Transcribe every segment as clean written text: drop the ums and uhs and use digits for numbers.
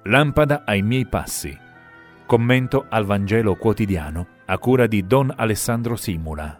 Lampada ai miei passi. Commento al Vangelo quotidiano a cura di Don Alessandro Simula.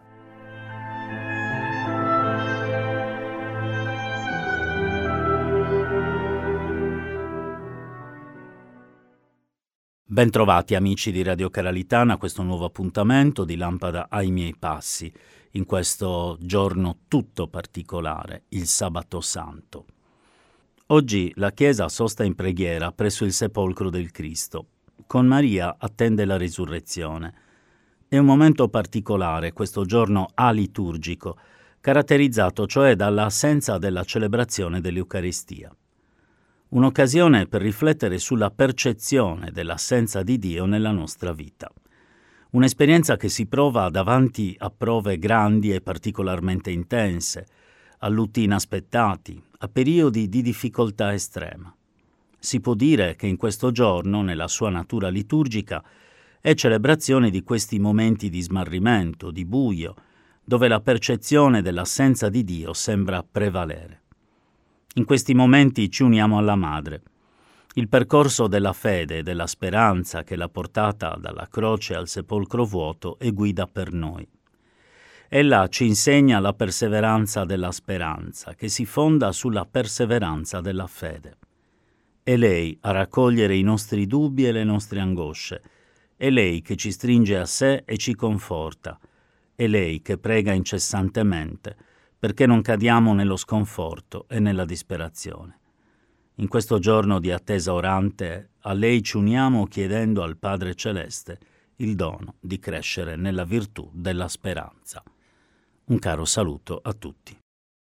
Bentrovati amici di Radio Caralitana a questo nuovo appuntamento di Lampada ai miei passi, in questo giorno tutto particolare, il Sabato Santo. Oggi la Chiesa sosta in preghiera presso il sepolcro del Cristo. Con Maria attende la risurrezione. È un momento particolare, questo giorno aliturgico, caratterizzato cioè dall'assenza della celebrazione dell'Eucaristia. Un'occasione per riflettere sulla percezione dell'assenza di Dio nella nostra vita. Un'esperienza che si prova davanti a prove grandi e particolarmente intense, a lutti inaspettati, a periodi di difficoltà estrema. Si può dire che in questo giorno, nella sua natura liturgica, è celebrazione di questi momenti di smarrimento, di buio, dove la percezione dell'assenza di Dio sembra prevalere. In questi momenti ci uniamo alla Madre. Il percorso della fede e della speranza che l'ha portata dalla croce al sepolcro vuoto è guida per noi. Ella ci insegna la perseveranza della speranza, che si fonda sulla perseveranza della fede. È lei a raccogliere i nostri dubbi e le nostre angosce. È lei che ci stringe a sé e ci conforta. È lei che prega incessantemente, perché non cadiamo nello sconforto e nella disperazione. In questo giorno di attesa orante, a lei ci uniamo chiedendo al Padre Celeste il dono di crescere nella virtù della speranza. Un caro saluto a tutti.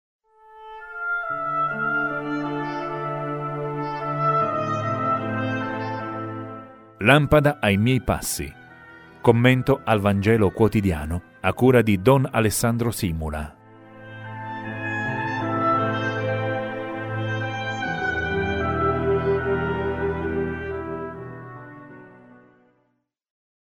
Lampada ai miei passi. Commento al Vangelo quotidiano a cura di Don Alessandro Simula.